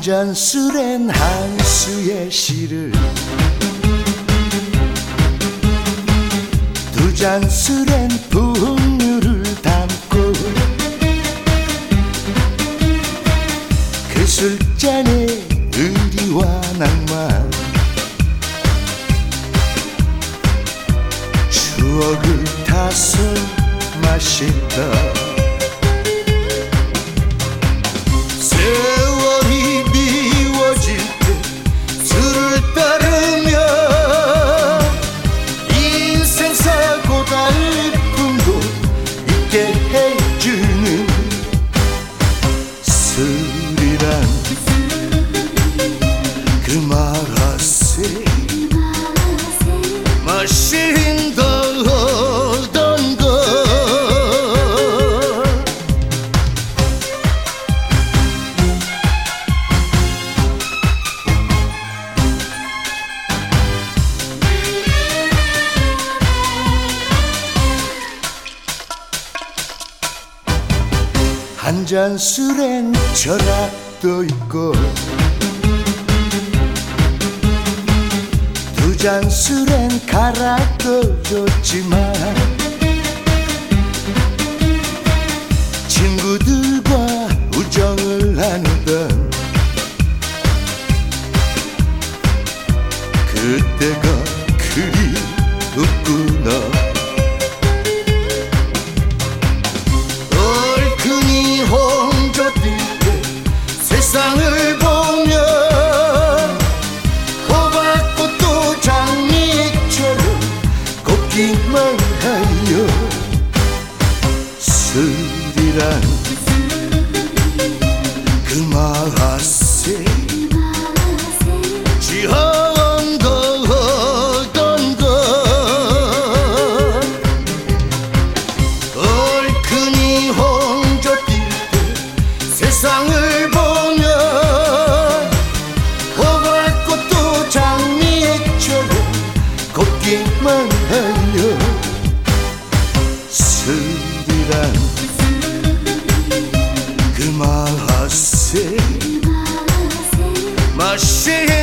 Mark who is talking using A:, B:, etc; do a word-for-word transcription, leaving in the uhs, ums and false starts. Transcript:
A: 잔 술엔 한 수의 시를, 두 잔 술엔 풍류를 담고, 그 술잔에 의리와 낭만, 추억을 타서 마신다. 세월이 미워질 때 술을 따르며 인생 사고 달픔도 잊게 해주는 술이란 그 말하세 마신다. 한 잔 술엔 철학도 있고, 두 잔 술엔 가락도 좋지만, 친구들과 우정을 나누던 그때가 그리웠구나. 세상을 보며 호박꽃도 장미처럼 곱기만 하여 술이란 그 맛에 취한 거던 것. 얼큰이 혼자 뛸 때 세상을 곱기만 하여 술이란 그 맛에 마시